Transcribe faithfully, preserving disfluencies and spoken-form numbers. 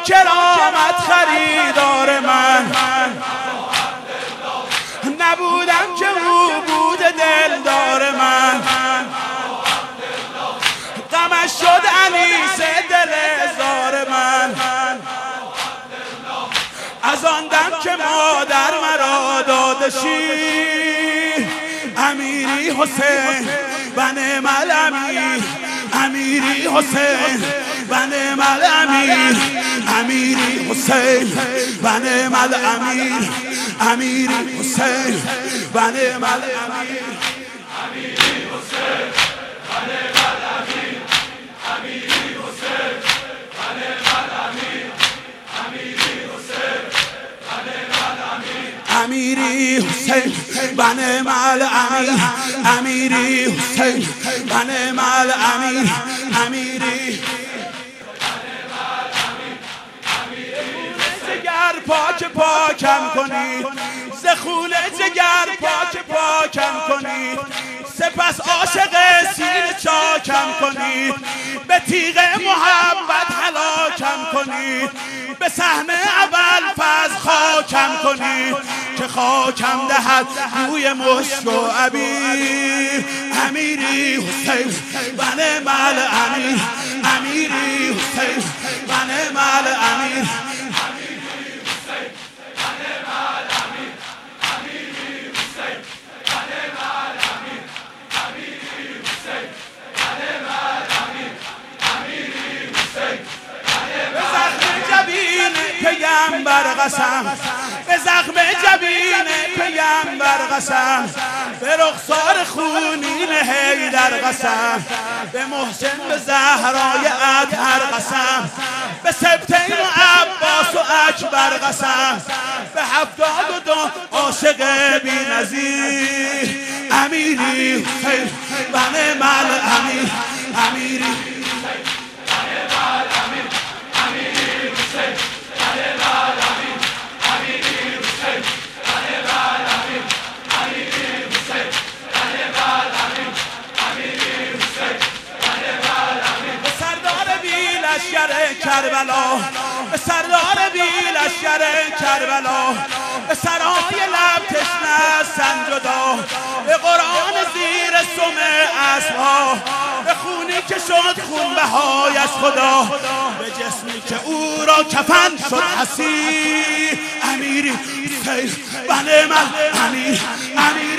کرامت خریدار من، نبودم که او بود دلدار من، غمش شد انیس دل زار من، از آن دم که مادر مرا دادشی، امیری حسین و نعم الامیر، امیری حسین و نعم الامیر، امیری حسین و نعم الامیر، امیری حسین و نعم الامیر، امیری حسین و نعم الامیر، امیری حسین و نعم الامیر، امیری حسین و نعم الامیر، امیری حسین و نعم الامیر، امیری حسین و نعم الامیر، امیری جگر پاک پاکم کنید، ز خون جگر پاک پاکم کنید، سپس عاشق سینه چاکم کنید، به تیغ محبت هلاکم کنید، به صحن ابوالفضل خاکم کنید که خاکم دهد روی مشک و عبیر، امیری حسین و نعم الامیر، امیری حسین و نعم الامیر، پیامبر قسم، به زخم جبین پیامبر قسم، به رخسار خونین حیدر قسم، به محسن به زهرای اطهر قسم، به سبطین و عباس و اکبر قسم، به هفتاد و دو عاشق بی نظیر، امیری حسین و نعم الامیر، امیری لشکر کربلا، به سردار بی لشکر کربلا، به سرای لب تشنه سنجدا، به قرآن زیر سم اسبها، به خونی که شد خونبهای از خدا، به جسمی که او را کفن شد حسیر، امیری حسین و نعم الامیر، امیری